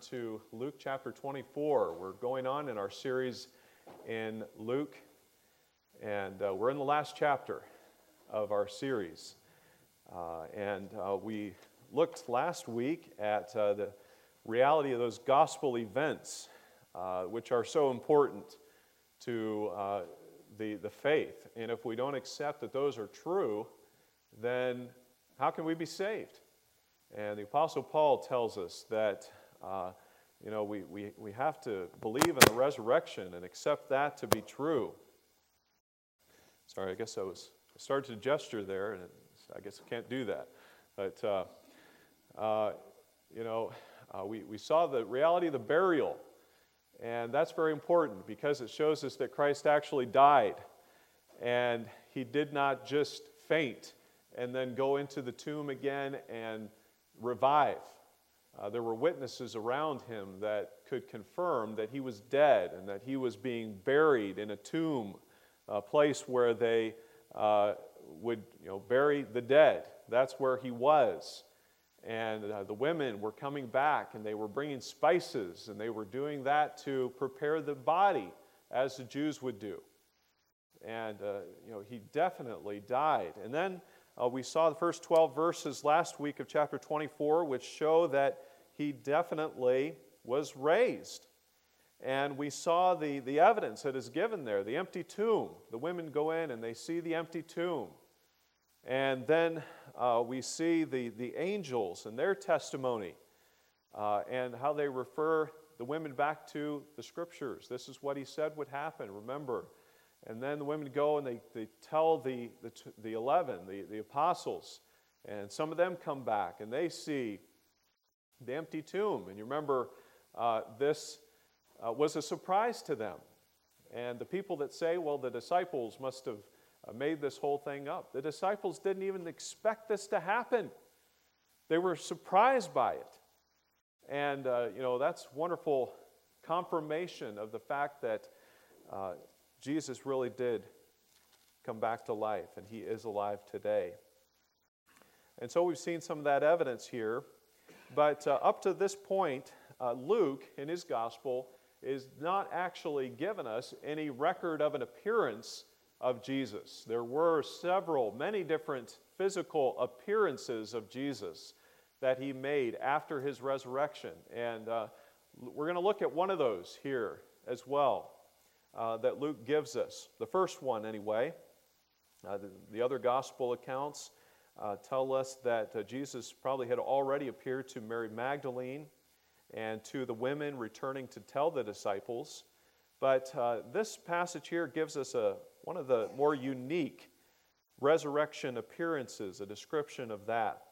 to Luke chapter 24. We're going on in our series in Luke, and we're in the last chapter of our series. We looked last week at the reality of those gospel events, which are so important to the faith. And if we don't accept that those are true, then how can we be saved? And the Apostle Paul tells us that we have to believe in the resurrection and accept that to be true. Sorry, I guess I started to gesture there, and I guess I can't do that. But we saw the reality of the burial, and that's very important because it shows us that Christ actually died, and he did not just faint and then go into the tomb again and revive. There were witnesses around him that could confirm that he was dead and that he was being buried in a tomb, a place where they would bury the dead. That's where he was. And the women were coming back, and they were bringing spices, and they were doing that to prepare the body as the Jews would do. And he definitely died. And then we saw the first 12 verses last week of chapter 24, which show that he definitely was raised. And we saw the evidence that is given there, the empty tomb. The women go in and they see the empty tomb. And then we see the angels and their testimony and how they refer the women back to the Scriptures. This is what he said would happen, remember. And then the women go and they tell the 11, the apostles, and some of them come back and they see the empty tomb. And you remember this was a surprise to them. And the people that say, well, the disciples must have made this whole thing up. The disciples didn't even expect this to happen. They were surprised by it. And, that's wonderful confirmation of the fact that Jesus really did come back to life, and he is alive today. And so we've seen some of that evidence here. But up to this point, Luke, in his gospel, is not actually given us any record of an appearance of Jesus. There were many different physical appearances of Jesus that he made after his resurrection. And we're going to look at one of those here as well. That Luke gives us. The first one, anyway. The other gospel accounts tell us that Jesus probably had already appeared to Mary Magdalene and to the women returning to tell the disciples. But this passage here gives us one of the more unique resurrection appearances, a description of that.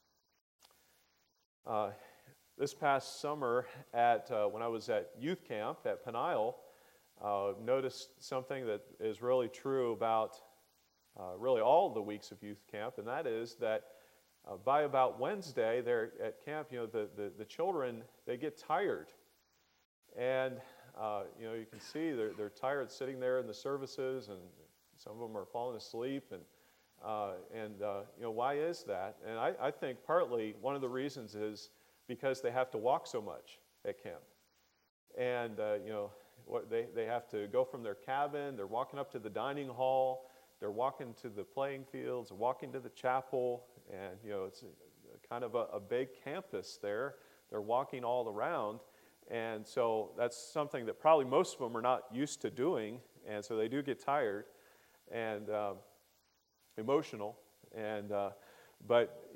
This past summer, when I was at youth camp at Peniel, noticed something that is really true about really all the weeks of youth camp, and that is that by about Wednesday there at camp, the children, they get tired. And, you can see they're tired sitting there in the services, and some of them are falling asleep. And why is that? And I think partly one of the reasons is because they have to walk so much at camp. And, they have to go from their cabin, they're walking up to the dining hall, they're walking to the playing fields, walking to the chapel, and it's kind of a big campus there. They're walking all around, and so that's something that probably most of them are not used to doing, and so they do get tired and emotional, but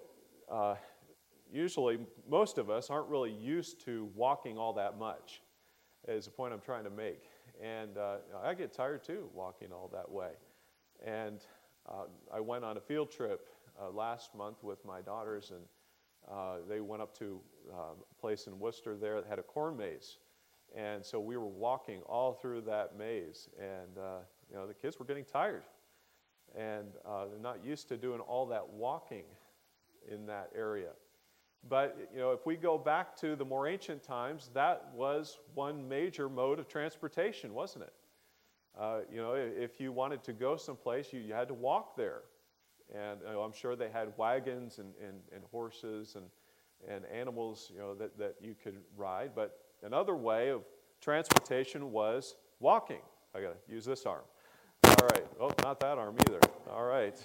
usually most of us aren't really used to walking all that much, is the point I'm trying to make. And I get tired too walking all that way. And I went on a field trip last month with my daughters, and they went up to a place in Worcester there that had a corn maze. And so we were walking all through that maze, and the kids were getting tired. And they're not used to doing all that walking in that area. But, if we go back to the more ancient times, that was one major mode of transportation, wasn't it? If you wanted to go someplace, you had to walk there. And I'm sure they had wagons and horses, and animals, that you could ride. But another way of transportation was walking. I got to use this arm. All right. Oh, not that arm either. All right.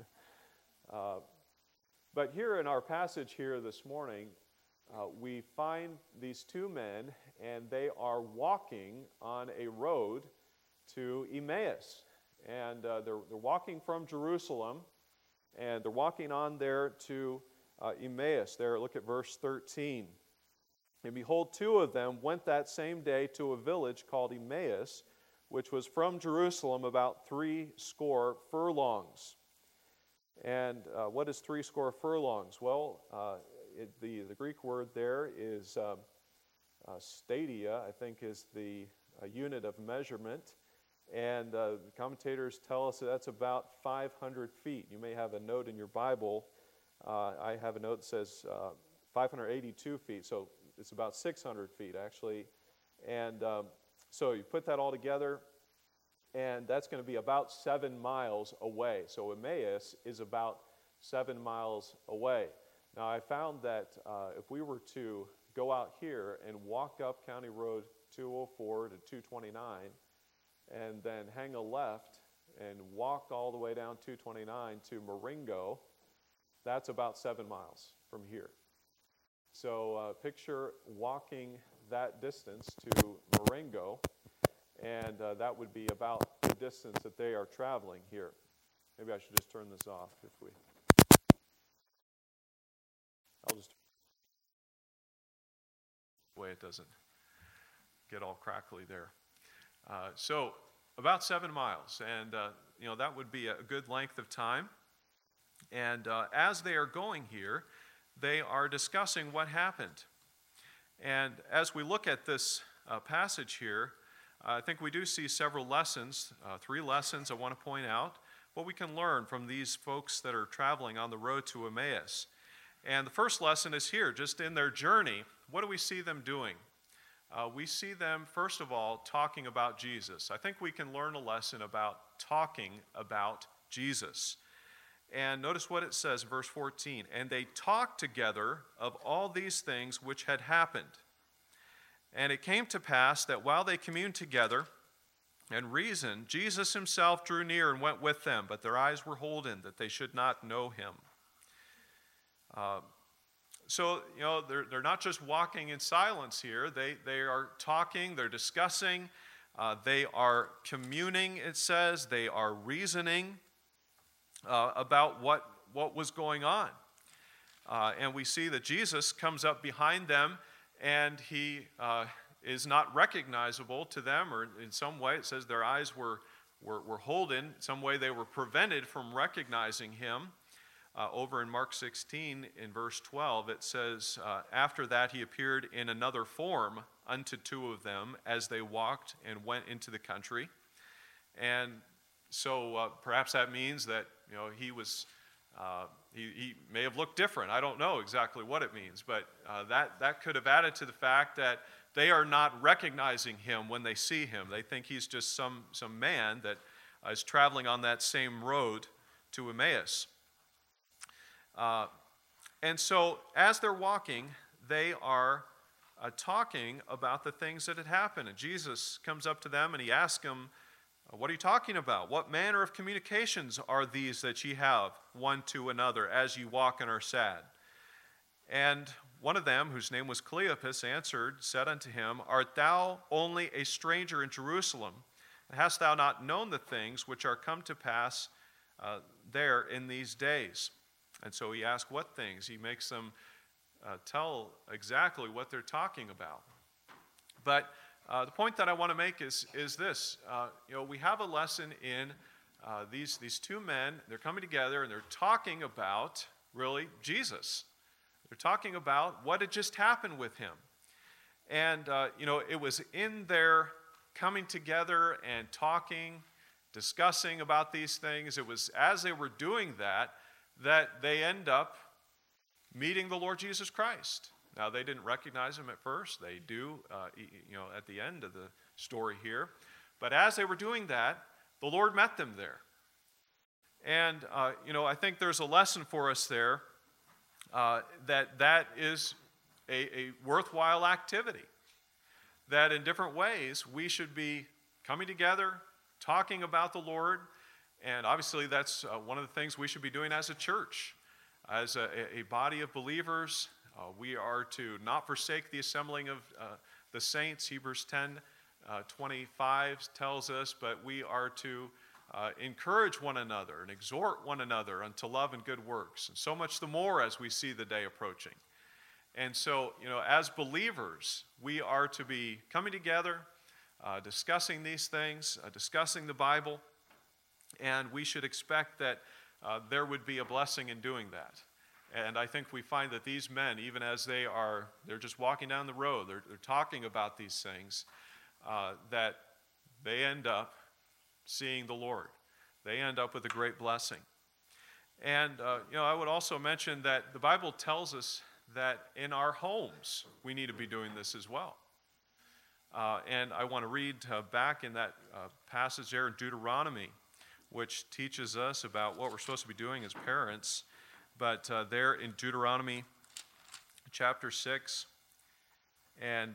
But here in our passage here this morning, we find these two men, and they are walking on a road to Emmaus. And they're walking from Jerusalem, and they're walking on there to Emmaus. There, look at verse 13. And behold, two of them went that same day to a village called Emmaus, which was from Jerusalem about 60 furlongs. And what is 60 furlongs? Well, the Greek word there is stadia, I think, is the unit of measurement. And the commentators tell us that that's about 500 feet. You may have a note in your Bible. I have a note that says 582 feet, so it's about 600 feet, actually. And so you put that all together, and that's going to be about 7 miles away. So Emmaus is about 7 miles away. Now, I found that if we were to go out here and walk up County Road 204 to 229, and then hang a left and walk all the way down 229 to Marengo, that's about 7 miles from here. So picture walking that distance to Marengo, and that would be about the distance that they are traveling here. Maybe I should just turn this off if we... I'll just... way it doesn't get all crackly there. So about 7 miles, and that would be a good length of time. And as they are going here, they are discussing what happened. And as we look at this passage here, I think we do see several lessons, 3 lessons I want to point out, what we can learn from these folks that are traveling on the road to Emmaus. And the first lesson is here, just in their journey, what do we see them doing? We see them, first of all, talking about Jesus. I think we can learn a lesson about talking about Jesus. And notice what it says, verse 14. And they talked together of all these things which had happened. And it came to pass that while they communed together and reasoned, Jesus himself drew near and went with them, but their eyes were holden, that they should not know him. So, they're not just walking in silence here. They are talking, they're discussing, they are communing, it says. They are reasoning about what was going on. And we see that Jesus comes up behind them, and he is not recognizable to them, or in some way it says their eyes were holden. In some way they were prevented from recognizing him. Over in Mark 16, in verse 12, it says, after that he appeared in another form unto 2 of them as they walked and went into the country. And so perhaps that means that he was he may have looked different. I don't know exactly what it means, but that could have added to the fact that they are not recognizing him when they see him. They think he's just some man that is traveling on that same road to Emmaus. And so as they're walking, they are talking about the things that had happened. And Jesus comes up to them and he asks them, what are you talking about? What manner of communications are these that ye have one to another as ye walk and are sad? And one of them, whose name was Cleopas, answered, said unto him, art thou only a stranger in Jerusalem? And hast thou not known the things which are come to pass there in these days? And so he asks what things. He makes them tell exactly what they're talking about. But the point that I want to make is this. We have a lesson in these 2 men. They're coming together and they're talking about, really, Jesus. They're talking about what had just happened with him. And, it was in their coming together and talking, discussing about these things, it was as they were doing that they end up meeting the Lord Jesus Christ. Now, they didn't recognize him at first. They do, at the end of the story here. But as they were doing that, the Lord met them there. And, I think there's a lesson for us there that is a worthwhile activity. That in different ways we should be coming together, talking about the Lord, and obviously that's one of the things we should be doing as a church, as a body of believers. We are to not forsake the assembling of the saints, Hebrews 10:25 tells us, but we are to encourage one another and exhort one another unto love and good works, and so much the more as we see the day approaching. And so, as believers, we are to be coming together, discussing these things, discussing the Bible, and we should expect that there would be a blessing in doing that. And I think we find that these men, even as they're just walking down the road, they're talking about these things, that they end up seeing the Lord. They end up with a great blessing. And, I would also mention that the Bible tells us that in our homes we need to be doing this as well. And I want to read back in that passage there in Deuteronomy, which teaches us about what we're supposed to be doing as parents. But there in Deuteronomy chapter 6, and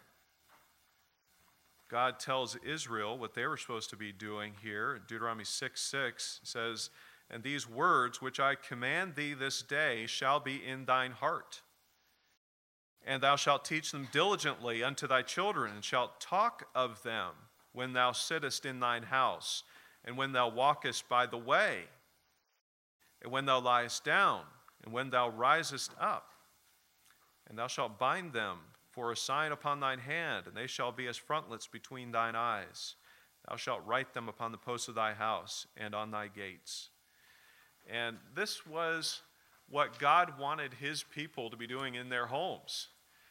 God tells Israel what they were supposed to be doing here. Deuteronomy 6:6 says, "And these words which I command thee this day shall be in thine heart. And thou shalt teach them diligently unto thy children, and shalt talk of them when thou sittest in thine house, and when thou walkest by the way, and when thou liest down, and when thou risest up. And thou shalt bind them for a sign upon thine hand, and they shall be as frontlets between thine eyes. Thou shalt write them upon the posts of thy house and on thy gates." And this was what God wanted his people to be doing in their homes.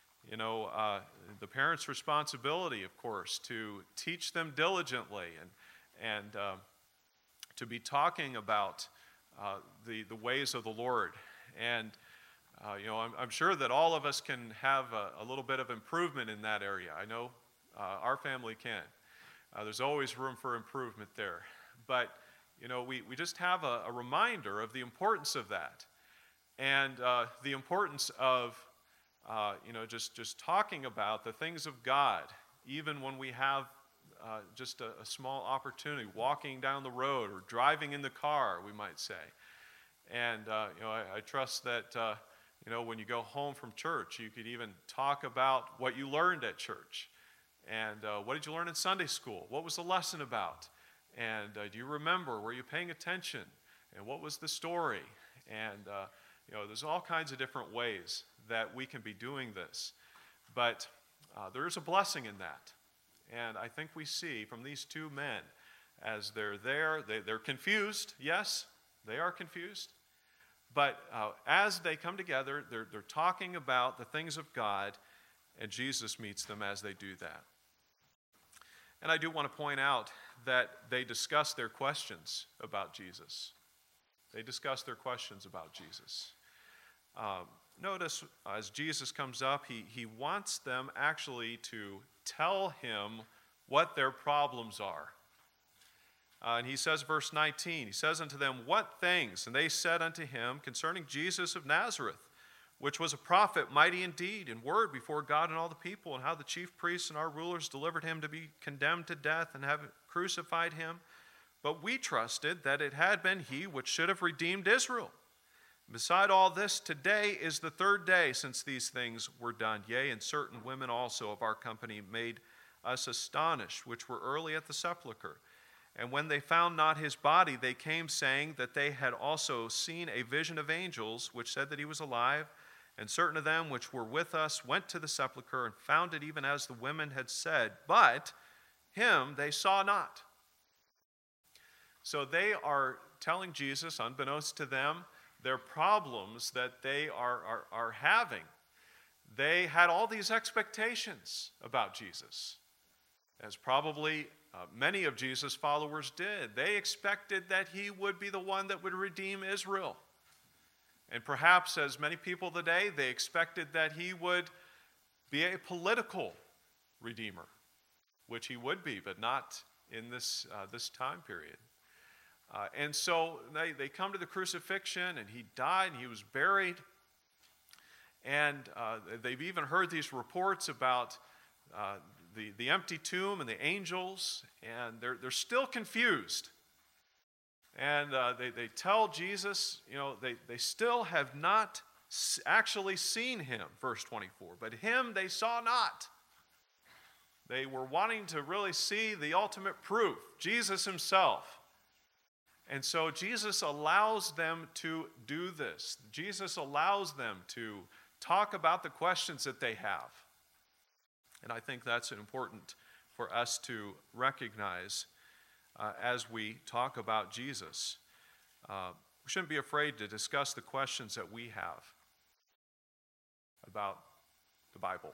The parents' responsibility, of course, to teach them diligently and to be talking about the ways of the Lord. And I'm sure that all of us can have a little bit of improvement in that area. I know our family can. There's always room for improvement there. But, we just have a reminder of the importance of that. And the importance of, just talking about the things of God, even when we have just a small opportunity, walking down the road or driving in the car, we might say. And, I trust that, when you go home from church, you could even talk about what you learned at church. And what did you learn in Sunday school? What was the lesson about? And do you remember? Were you paying attention? And what was the story? And, there's all kinds of different ways that we can be doing this. But there is a blessing in that. And I think we see from these two men, as they're there, they're confused. Yes, they are confused. But as they come together, they're talking about the things of God, and Jesus meets them as they do that. And I do want to point out that they discuss their questions about Jesus. They discuss their questions about Jesus. Notice as Jesus comes up, he wants them actually to tell him what their problems are. And he says, verse 19, he says unto them, "What things?" And they said unto him, "Concerning Jesus of Nazareth, which was a prophet, mighty in deed and word before God and all the people, and how the chief priests and our rulers delivered him to be condemned to death and have crucified him. But we trusted that it had been he which should have redeemed Israel. Beside all this, today is the third day since these things were done. Yea, and certain women also of our company made us astonished, which were early at the sepulchre. And when they found not his body, they came saying that they had also seen a vision of angels, which said that he was alive. And certain of them which were with us went to the sepulchre and found it even as the women had said, but him they saw not." So they are telling Jesus, unbeknownst to them, their problems that they are having. They had all these expectations about Jesus, as probably many of Jesus' followers did. They expected that he would be the one that would redeem Israel. And perhaps, as many people today, they expected that he would be a political redeemer, which he would be, but not in this time period. And so they come to the crucifixion, and he died, and he was buried. And they've even heard these reports about the empty tomb and the angels, and they're still confused. And they tell Jesus, they still have not actually seen him, verse 24. But him they saw not. They were wanting to really see the ultimate proof, Jesus himself. And so Jesus allows them to do this. Jesus allows them to talk about the questions that they have. And I think that's important for us to recognize as we talk about Jesus. We shouldn't be afraid to discuss the questions that we have about the Bible.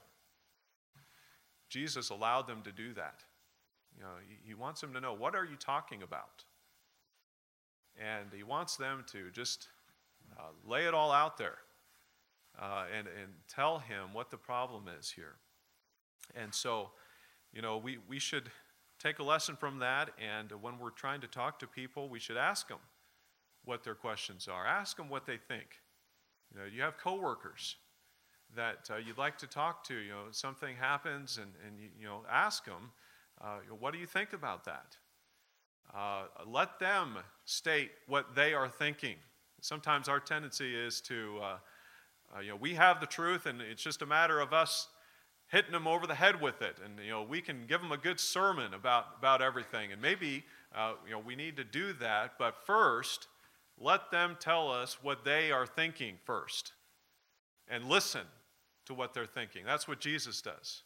Jesus allowed them to do that. He wants them to know, what are you talking about? And he wants them to just lay it all out there and tell him what the problem is here. And so, we should take a lesson from that, and when we're trying to talk to people, we should ask them what their questions are. Ask them what they think. You have coworkers that you'd like to talk to. Something happens, and ask them, what do you think about that? Let them state what they are thinking. Sometimes our tendency is to, we have the truth, and it's just a matter of us hitting them over the head with it. And, we can give them a good sermon about everything. And maybe, we need to do that. But first, let them tell us what they are thinking first. And listen to what they're thinking. That's what Jesus does.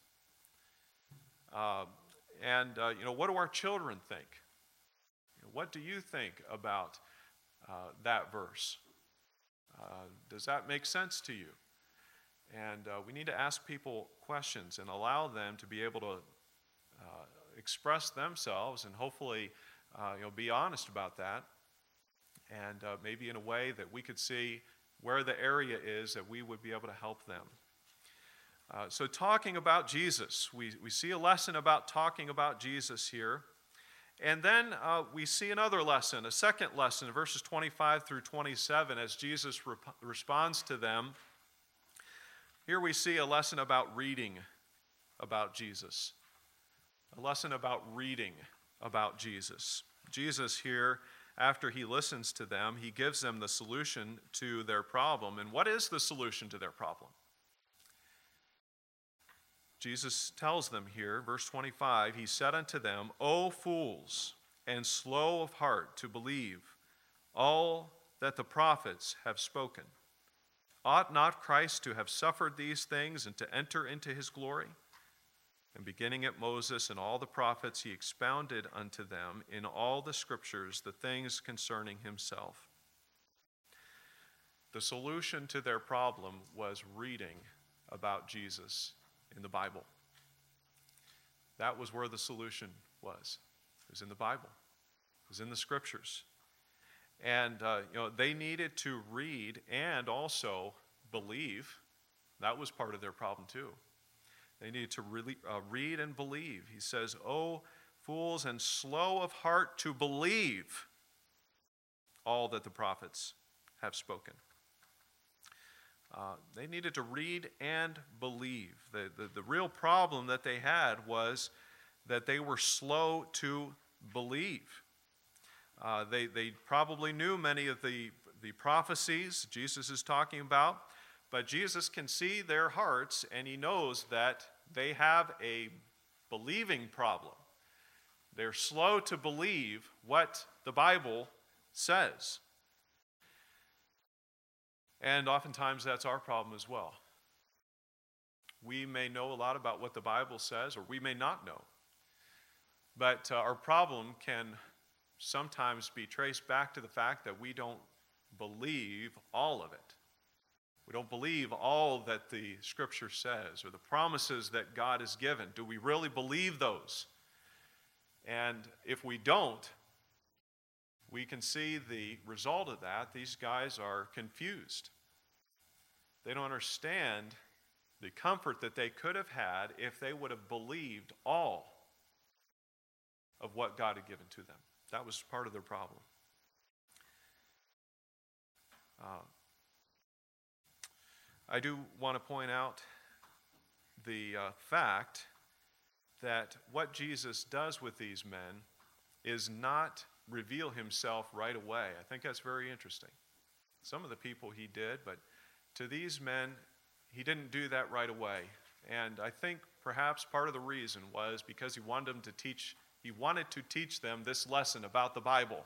What do our children think? What do you think about that verse? Does that make sense to you? And we need to ask people questions and allow them to be able to express themselves and hopefully be honest about that, and maybe in a way that we could see where the area is that we would be able to help them. So talking about Jesus, we see a lesson about talking about Jesus here. And then we see another lesson, a second lesson, verses 25 through 27, as Jesus responds to them. Here we see a lesson about reading about Jesus. A lesson about reading about Jesus. Jesus here, after he listens to them, he gives them the solution to their problem. And what is the solution to their problem? Jesus tells them here, verse 25, he said unto them, O fools, and slow of heart to believe all that the prophets have spoken. Ought not Christ to have suffered these things and to enter into his glory? And beginning at Moses and all the prophets, he expounded unto them in all the scriptures the things concerning himself. The solution to their problem was reading about Jesus in the Bible. That was where the solution was. It was in the Bible. It was in the scriptures. And they needed to read and also believe. That was part of their problem too. They needed to really read and believe. He says, "O fools and slow of heart to believe all that the prophets have spoken." They needed to read and believe. The real problem that they had was that they were slow to believe. They probably knew many of the prophecies Jesus is talking about, but Jesus can see their hearts, and he knows that they have a believing problem. They're slow to believe what the Bible says. And oftentimes that's our problem as well. We may know a lot about what the Bible says, or we may not know. But our problem can sometimes be traced back to the fact that we don't believe all of it. We don't believe all that the Scripture says or the promises that God has given. Do we really believe those? And if we don't, we can see the result of that. These guys are confused. They don't understand the comfort that they could have had if they would have believed all of what God had given to them. That was part of their problem. I do want to point out the fact that what Jesus does with these men is not reveal himself right away. I think that's very interesting. Some of the people he did, but to these men, he didn't do that right away. And I think perhaps part of the reason was because he wanted to teach them this lesson about the Bible,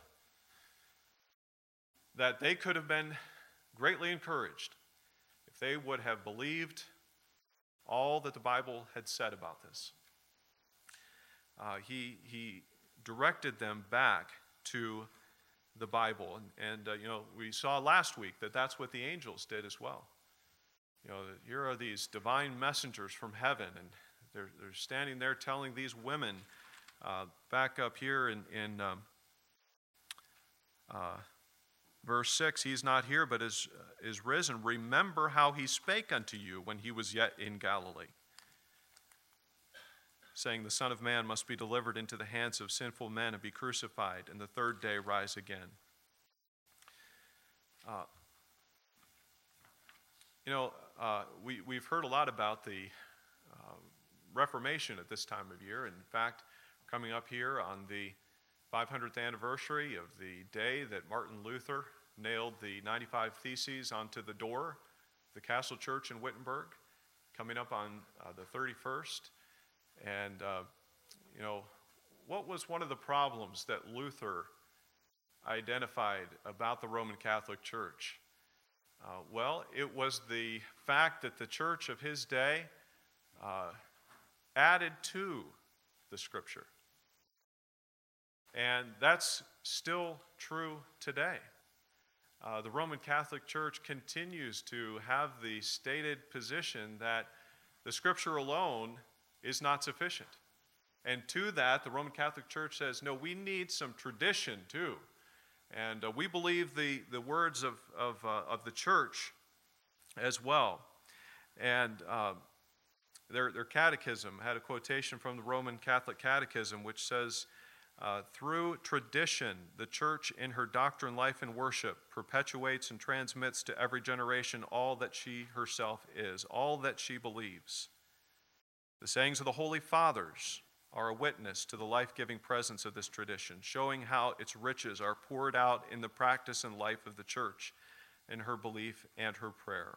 that they could have been greatly encouraged if they would have believed all that the Bible had said about this. He directed them back to the Bible. And we saw last week that that's what the angels did as well. Here are these divine messengers from heaven, and they're standing there telling these women, back up here in verse 6, he's not here but is risen. Remember how he spake unto you when he was yet in Galilee, saying, the Son of Man must be delivered into the hands of sinful men and be crucified, and the third day rise again. We've heard a lot about the Reformation at this time of year. In fact, coming up here on the 500th anniversary of the day that Martin Luther nailed the 95 Theses onto the door of the Castle Church in Wittenberg, coming up on the 31st. And, what was one of the problems that Luther identified about the Roman Catholic Church? Well, it was the fact that the church of his day added to the Scripture. And that's still true today. The Roman Catholic Church continues to have the stated position that the Scripture alone is not sufficient. And to that, the Roman Catholic Church says, no, we need some tradition too. And we believe the words of the church as well. And their catechism had a quotation from the Roman Catholic Catechism, which says, through tradition, the church in her doctrine, life, and worship perpetuates and transmits to every generation all that she herself is, all that she believes. The sayings of the Holy Fathers are a witness to the life-giving presence of this tradition, showing how its riches are poured out in the practice and life of the church, in her belief and her prayer.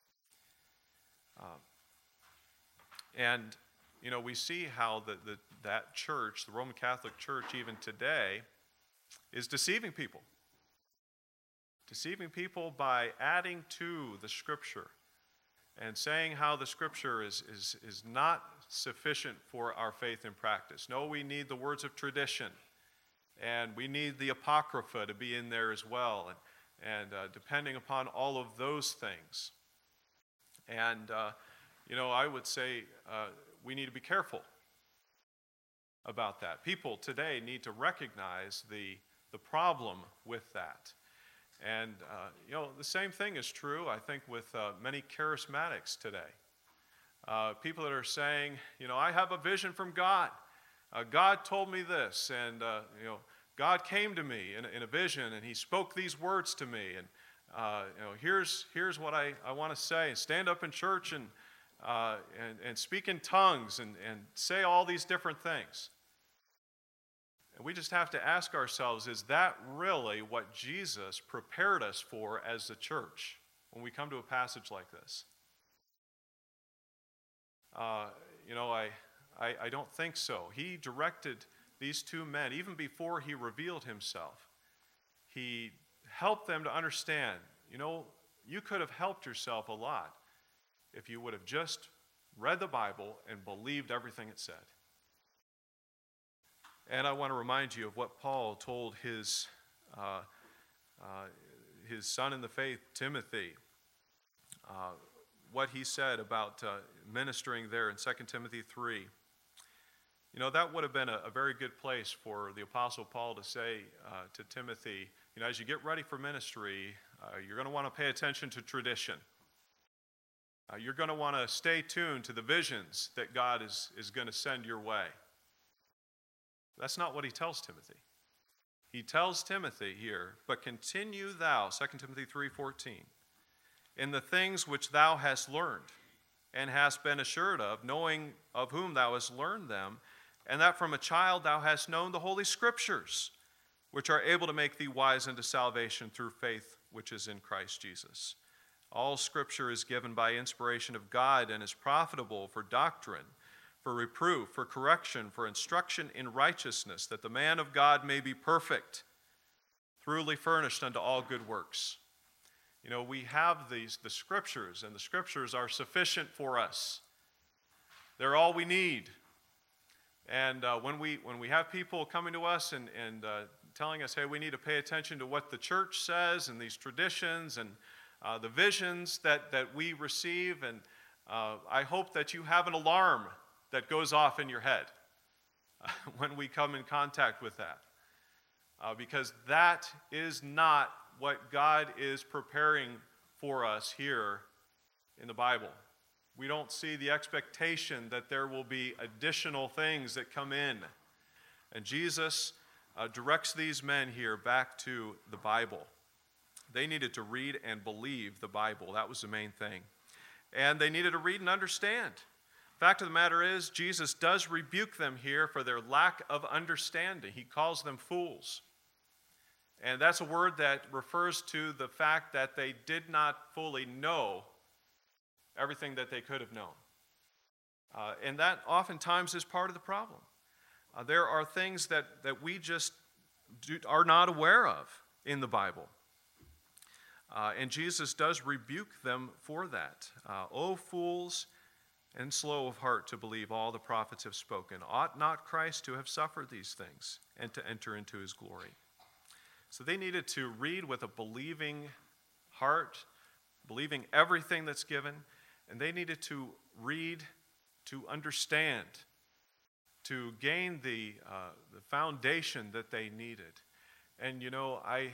We see how that church, the Roman Catholic Church, even today, is deceiving people. Deceiving people by adding to the Scripture and saying how the Scripture is not sufficient for our faith and practice. No, we need the words of tradition, and we need the Apocrypha to be in there as well, and depending upon all of those things. And, I would say we need to be careful about that. People today need to recognize the problem with that. And, the same thing is true, I think, with many charismatics today. People that are saying, I have a vision from God. God told me this, and, God came to me in a vision, and he spoke these words to me. And, here's what I want to say. Stand up in church and speak in tongues and say all these different things. And we just have to ask ourselves, is that really what Jesus prepared us for as the church when we come to a passage like this? I don't think so. He directed these two men, even before he revealed himself. He helped them to understand, you could have helped yourself a lot if you would have just read the Bible and believed everything it said. And I want to remind you of what Paul told his son in the faith, Timothy, what he said about ministering there in 2 Timothy 3. That would have been a very good place for the Apostle Paul to say to Timothy, as you get ready for ministry, you're going to want to pay attention to tradition. You're going to want to stay tuned to the visions that God is going to send your way. That's not what he tells Timothy. He tells Timothy here, but continue thou, 2 Timothy 3:14, in the things which thou hast learned, and hast been assured of, knowing of whom thou hast learned them, and that from a child thou hast known the Holy Scriptures, which are able to make thee wise unto salvation through faith which is in Christ Jesus. All Scripture is given by inspiration of God and is profitable for doctrine, for reproof, for correction, for instruction in righteousness, that the man of God may be perfect, truly furnished unto all good works. You know, we have the Scriptures, and the Scriptures are sufficient for us. They're all we need. And when we have people coming to us and telling us, hey, we need to pay attention to what the church says and these traditions and the visions that we receive, and I hope that you have an alarm that goes off in your head when we come in contact with that. Because that is not what God is preparing for us here in the Bible. We don't see the expectation that there will be additional things that come in. And Jesus directs these men here back to the Bible. They needed to read and believe the Bible. That was the main thing. And they needed to read and understand. Fact of the matter is, Jesus does rebuke them here for their lack of understanding. He calls them fools. And that's a word that refers to the fact that they did not fully know everything that they could have known. And that oftentimes is part of the problem. There are things that we just are not aware of in the Bible. And Jesus does rebuke them for that. O fools and slow of heart to believe all the prophets have spoken. Ought not Christ to have suffered these things and to enter into his glory? So they needed to read with a believing heart, believing everything that's given, and they needed to read to understand, to gain the foundation that they needed. And you know, I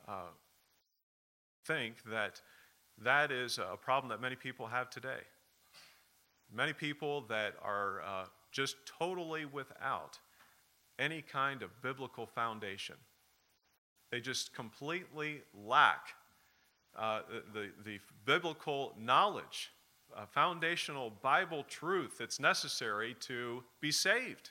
think that is a problem that many people have today. Many people that are just totally without any kind of biblical foundation. They just completely lack the biblical knowledge, foundational Bible truth that's necessary to be saved.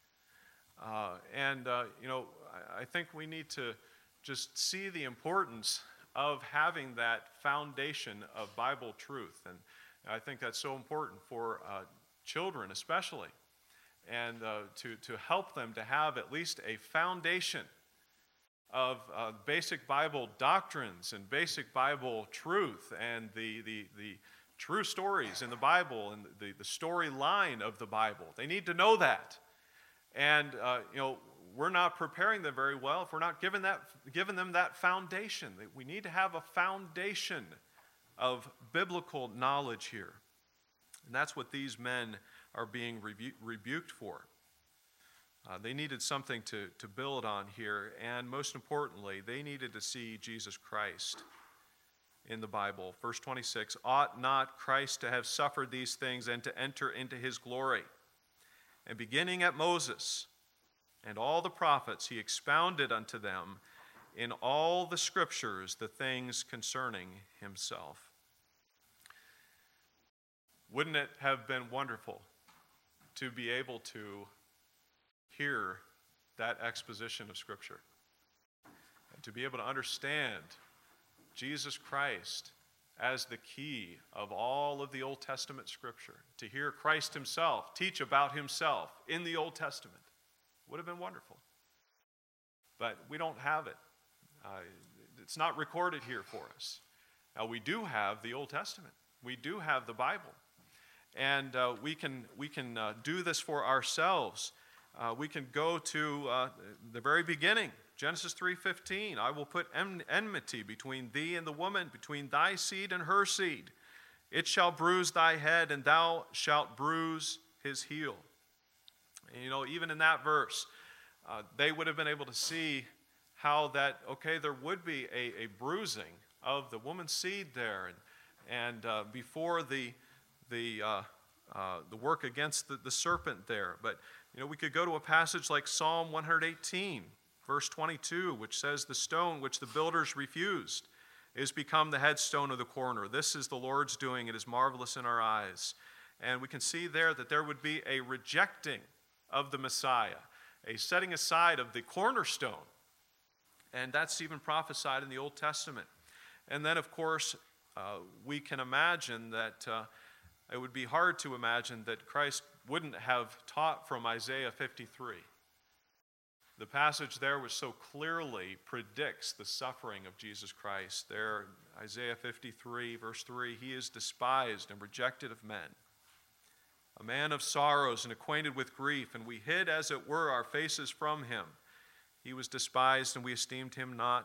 You know, I think we need to just see the importance of having that foundation of Bible truth. And I think that's so important for children especially, and to help them to have at least a foundation of basic Bible doctrines and basic Bible truth and the true stories in the Bible and the storyline of the Bible. They need to know that. And, you know, we're not preparing them very well if we're not giving them that foundation. We need to have a foundation of biblical knowledge here. And that's what these men are being rebuked for. They needed something to build on here, and most importantly, they needed to see Jesus Christ in the Bible. Verse 26, ought not Christ to have suffered these things and to enter into his glory? And beginning at Moses and all the prophets, he expounded unto them in all the scriptures the things concerning himself. Wouldn't it have been wonderful to be able to hear that exposition of Scripture and to be able to understand Jesus Christ as the key of all of the Old Testament Scripture, to hear Christ himself teach about himself in the Old Testament? Would have been wonderful. But we don't have it. It's not recorded here for us. Now, we do have the Old Testament. We do have the Bible. And we can do this for ourselves. We can go to the very beginning, Genesis 3:15. I will put enmity between thee and the woman, between thy seed and her seed. It shall bruise thy head, and thou shalt bruise his heel. And, you know, even in that verse, they would have been able to see how that, okay, there would be a bruising of the woman's seed there, and before the work against the serpent there. But, you know, we could go to a passage like Psalm 118, verse 22, which says, the stone which the builders refused, is become the headstone of the corner. This is the Lord's doing. It is marvelous in our eyes. And we can see there that there would be a rejecting of the Messiah, a setting aside of the cornerstone. And that's even prophesied in the Old Testament. And then, of course, we can imagine that it would be hard to imagine that Christ wouldn't have taught from Isaiah 53. The passage there which so clearly predicts the suffering of Jesus Christ. There, Isaiah 53, verse 3, he is despised and rejected of men, a man of sorrows and acquainted with grief, and we hid, as it were, our faces from him. He was despised, and we esteemed him not.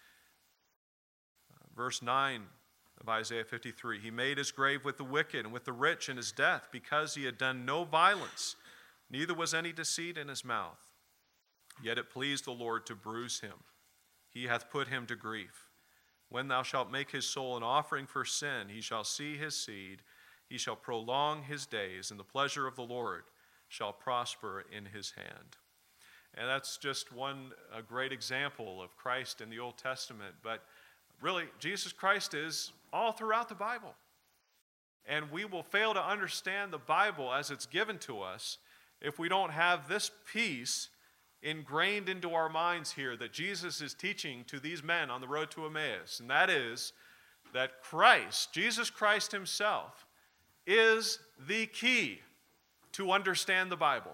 Verse 9 of Isaiah 53, he made his grave with the wicked and with the rich in his death, because he had done no violence, neither was any deceit in his mouth. Yet it pleased the Lord to bruise him. He hath put him to grief. When thou shalt make his soul an offering for sin, he shall see his seed, he shall prolong his days, and the pleasure of the Lord shall prosper in his hand. And that's just a great example of Christ in the Old Testament. But really, Jesus Christ is all throughout the Bible. And we will fail to understand the Bible as it's given to us if we don't have this piece ingrained into our minds here that Jesus is teaching to these men on the road to Emmaus. And that is that Christ, Jesus Christ himself, is the key to understand the Bible.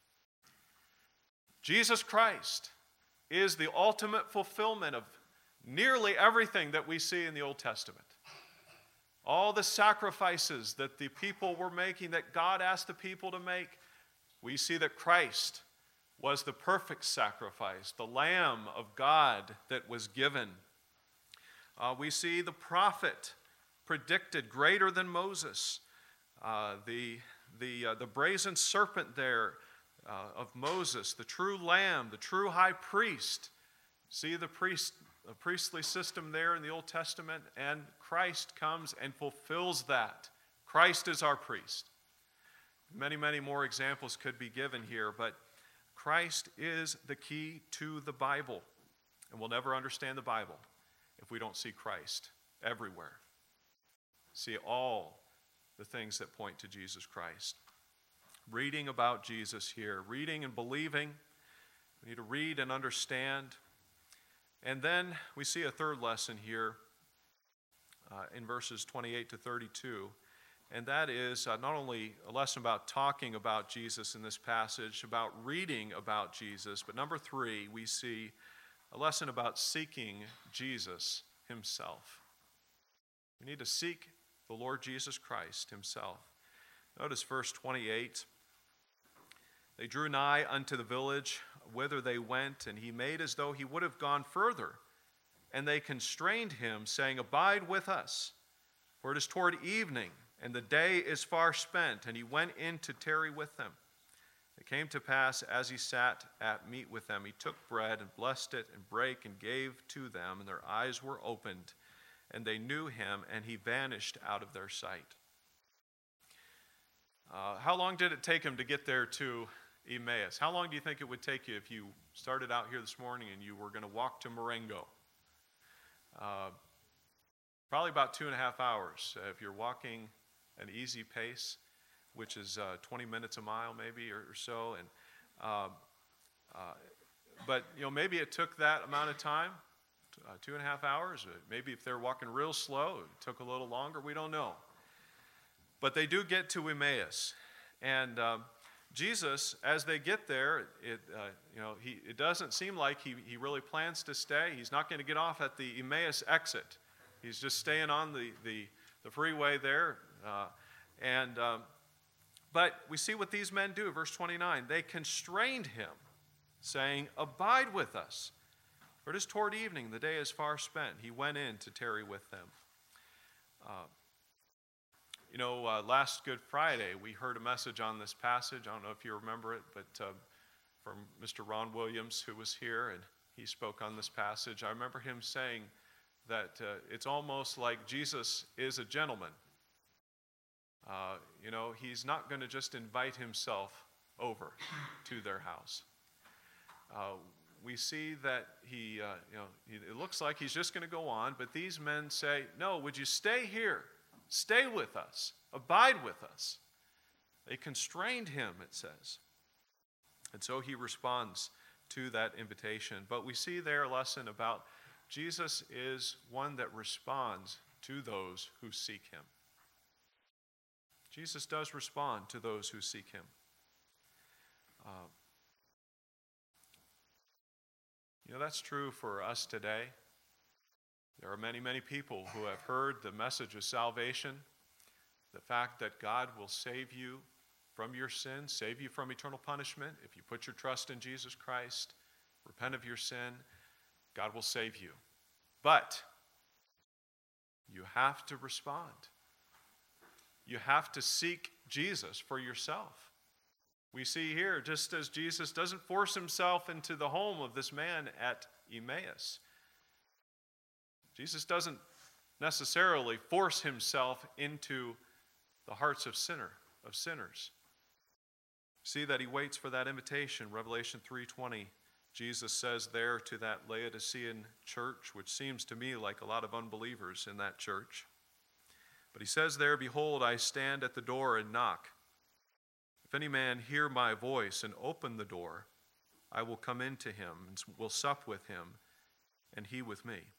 Jesus Christ is the ultimate fulfillment of nearly everything that we see in the Old Testament. All the sacrifices that the people were making, that God asked the people to make, we see that Christ was the perfect sacrifice, the Lamb of God that was given. We see the prophet predicted greater than Moses. The brazen serpent there of Moses, the true lamb, the true high priest. See the priestly system there in the Old Testament, and Christ comes and fulfills that. Christ is our priest. Many, many more examples could be given here, but Christ is the key to the Bible. And we'll never understand the Bible if we don't see Christ everywhere. See all the things that point to Jesus Christ. Reading about Jesus here, reading and believing. We need to read and understand. And then we see a third lesson here in verses 28 to 32. And that is not only a lesson about talking about Jesus in this passage, about reading about Jesus, but number 3, we see a lesson about seeking Jesus himself. We need to seek the Lord Jesus Christ himself. Notice verse 28. They drew nigh unto the village whither they went, and he made as though he would have gone further. And they constrained him, saying, Abide with us, for it is toward evening, and the day is far spent. And he went in to tarry with them. It came to pass, as he sat at meat with them, he took bread and blessed it and brake and gave to them, and their eyes were opened, and they knew him, and he vanished out of their sight. How long did it take him to get there to Emmaus? How long do you think it would take you if you started out here this morning and you were going to walk to Marengo? Probably about 2.5 hours if you're walking an easy pace, which is 20 minutes a mile maybe or so. And but maybe it took that amount of time, 2.5 hours. Maybe if they're walking real slow, it took a little longer. We don't know. But they do get to Emmaus, and Jesus, as they get there, it doesn't seem like he really plans to stay. He's not going to get off at the Emmaus exit. He's just staying on the freeway there. But we see what these men do. Verse 29, they constrained him, saying, Abide with us, for it is toward evening, the day is far spent. He went in to tarry with them. Last Good Friday, we heard a message on this passage. I don't know if you remember it, but from Mr. Ron Williams, who was here, and he spoke on this passage. I remember him saying that it's almost like Jesus is a gentleman. He's not going to just invite himself over to their house. we see that it looks like he's just going to go on, but these men say, "No, would you stay here? Stay with us. Abide with us." They constrained him, it says. And so he responds to that invitation. But we see there a lesson about Jesus is one that responds to those who seek him. Jesus does respond to those who seek him. That's true for us today. There are many, many people who have heard the message of salvation, the fact that God will save you from your sins, save you from eternal punishment. If you put your trust in Jesus Christ, repent of your sin, God will save you. But you have to respond. You have to seek Jesus for yourself. We see here, just as Jesus doesn't force himself into the home of this man at Emmaus, Jesus doesn't necessarily force himself into the hearts of sinners. See that he waits for that invitation. Revelation 3:20, Jesus says there to that Laodicean church, which seems to me like a lot of unbelievers in that church. But he says there, "Behold, I stand at the door and knock. If any man hear my voice and open the door, I will come into him and will sup with him, and he with me."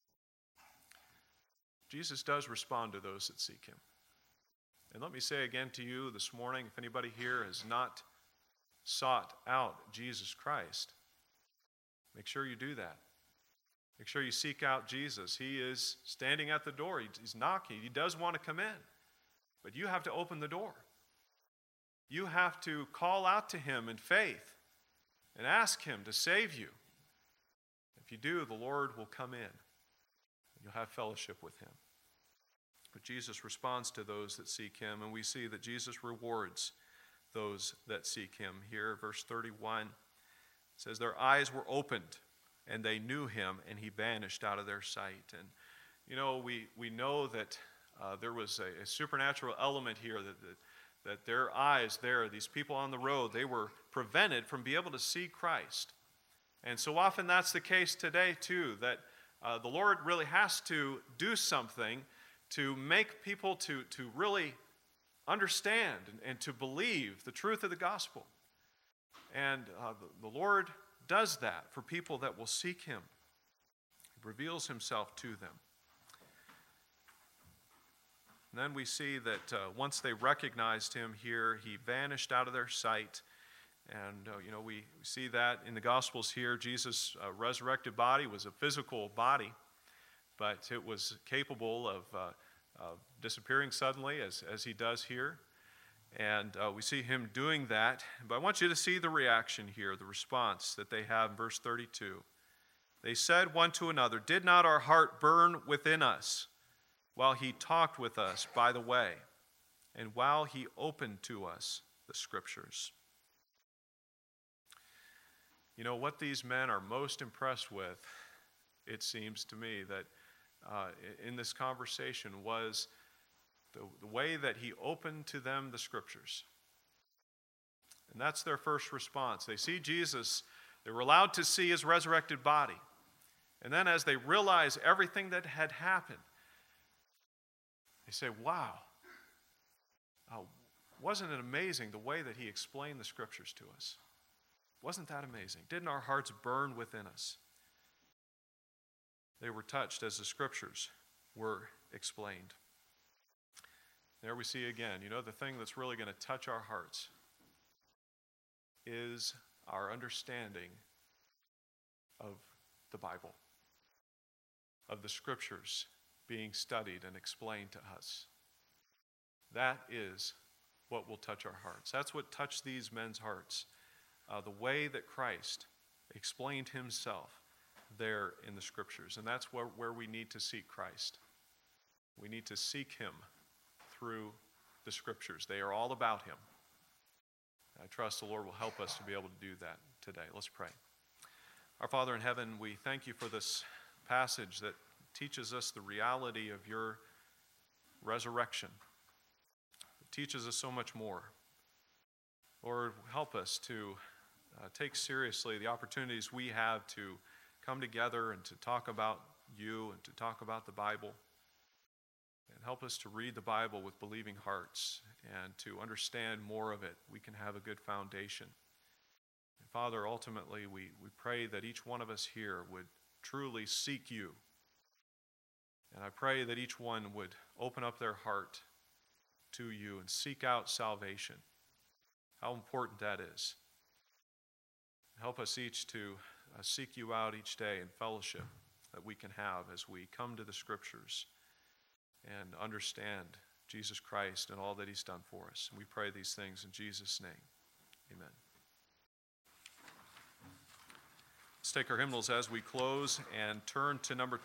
Jesus does respond to those that seek him. And let me say again to you this morning, if anybody here has not sought out Jesus Christ, make sure you do that. Make sure you seek out Jesus. He is standing at the door. He's knocking. He does want to come in. But you have to open the door. You have to call out to him in faith and ask him to save you. If you do, the Lord will come in. You'll have fellowship with him. But Jesus responds to those that seek him, and we see that Jesus rewards those that seek him. Here, verse 31 says, "Their eyes were opened, and they knew him, and he vanished out of their sight." And, we know that there was a supernatural element here, that their eyes there, these people on the road, they were prevented from being able to see Christ. And so often that's the case today, too, that the Lord really has to do something to make people to really understand and to believe the truth of the gospel. And the Lord does that for people that will seek him. He reveals himself to them. And then we see that once they recognized him here, he vanished out of their sight. And, we see that in the Gospels here. Jesus' resurrected body was a physical body, but it was capable of disappearing suddenly, as he does here. And we see him doing that. But I want you to see the reaction here, the response that they have in verse 32. They said one to another, "Did not our heart burn within us while he talked with us by the way, and while he opened to us the Scriptures?" What these men are most impressed with, it seems to me, that in this conversation was the way that he opened to them the Scriptures. And that's their first response. They see Jesus, they were allowed to see his resurrected body. And then as they realize everything that had happened, they say, "Wow, wasn't it amazing the way that he explained the Scriptures to us? Wasn't that amazing? Didn't our hearts burn within us?" They were touched as the Scriptures were explained. There we see again, the thing that's really going to touch our hearts is our understanding of the Bible, of the Scriptures being studied and explained to us. That is what will touch our hearts. That's what touched these men's hearts. The way that Christ explained himself there in the Scriptures. And that's where we need to seek Christ. We need to seek him through the Scriptures. They are all about him. I trust the Lord will help us to be able to do that today. Let's pray. Our Father in heaven, we thank you for this passage that teaches us the reality of your resurrection. It teaches us so much more. Lord, help us to take seriously the opportunities we have to come together and to talk about you and to talk about the Bible. And help us to read the Bible with believing hearts and to understand more of it. We can have a good foundation. And Father, ultimately, we pray that each one of us here would truly seek you. And I pray that each one would open up their heart to you and seek out salvation. How important that is. Help us each to seek you out each day in fellowship that we can have as we come to the Scriptures and understand Jesus Christ and all that he's done for us. And we pray these things in Jesus' name. Amen. Let's take our hymnals as we close and turn to number